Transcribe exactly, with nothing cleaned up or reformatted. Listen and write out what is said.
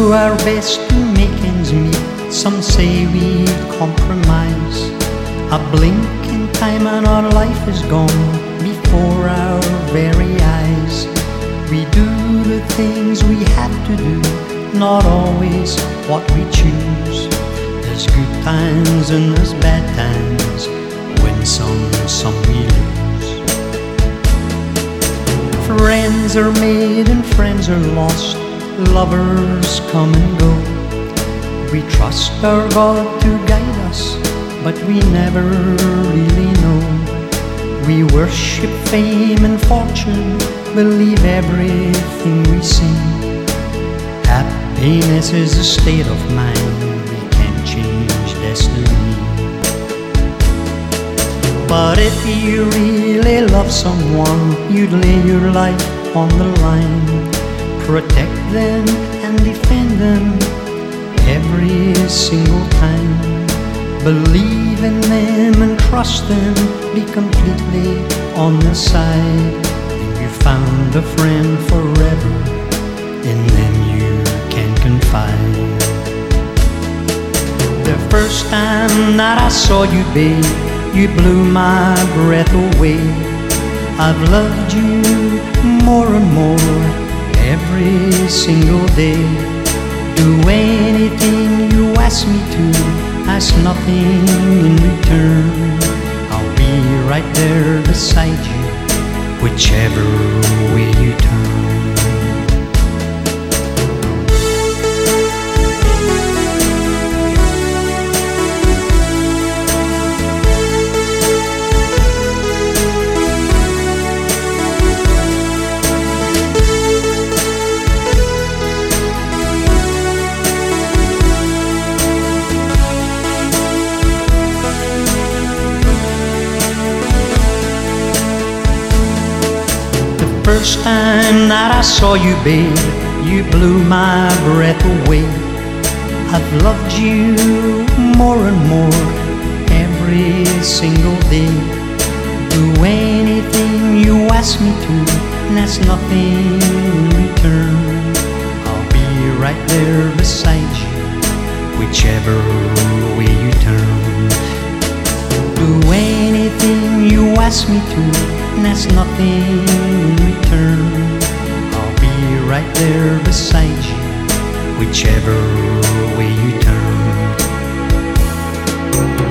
do our best to make ends meet. Some say we compromise. A blink in time and our life is gone before our very eyes. We do the things we have to do, not always what we choose. There's good times and there's bad times, win some, some we lose. Friends are made and friends are lost, lovers come and go. We trust our God to guide us, but we never really know. We worship fame and fortune, believe everything we see. Happiness is a state of mind, we can't change destiny. But if you really love someone, you'd lay your life on the line. Protect them and defend them every single time. Believe in them and trust them, be completely on their side. You found a friend forever, in them you can confide. The first time that I saw you, babe, you blew my breath away. I've loved you more and more every single day. Do anything you ask me to, ask nothing in return. I'll be right there beside you, whichever way you turn. First time that I saw you, babe, you blew my breath away. I've loved you more and more every single day. Do anything you ask me to, and that's nothing in return. I'll be right there beside you, whichever way you turn. Do anything you ask me to, and that's nothing in return. I'll be right there beside you, whichever way you turn.